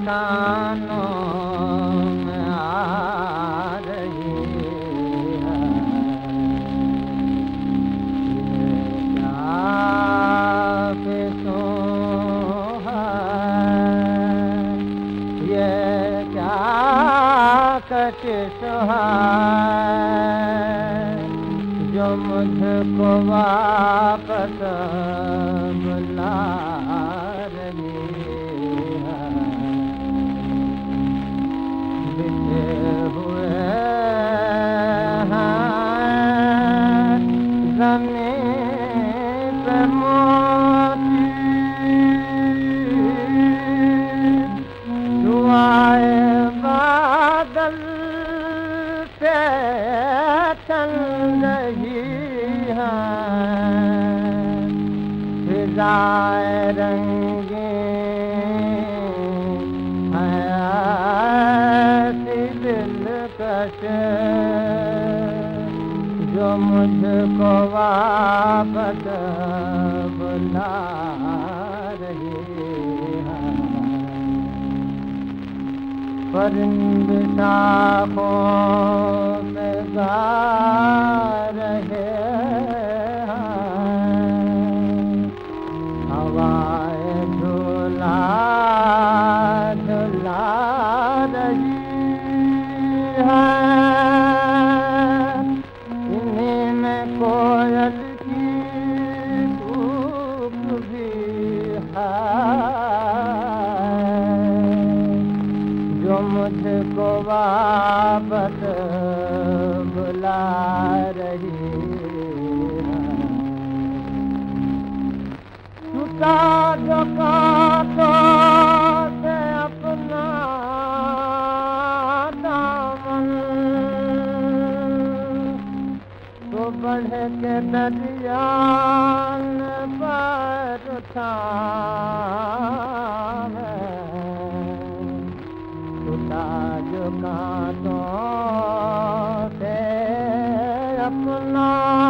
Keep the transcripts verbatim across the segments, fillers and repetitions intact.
कानों में आ रही है। ये क्या फिसों है, ये क्या कशिश है जो मुझको वापस बुला रही है। बिछे हुए हैं ज़मीन पे मोती, दुआएं बादल पे चल रही हैं। फिज़ाएं रंगीन हैं ऐसी दिलकश जो मुझको वापस बुला रही है। परिंदे शाखों में गा रहे हैं, हवाएं झूला झूला रही है। इन्हीं में कोयल की धूप भी है जो मुझको वापस बुला रही है। छुटा जो कांटों से अपना दामन, तो बढ़ के दरिया पर उठा जो कांटों से अपना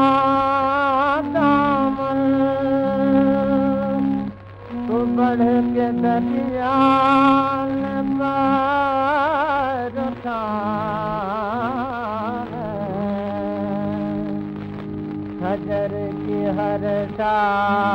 दामन, तो बढ़ के दरिया पर उठा है। हजर की हर शाम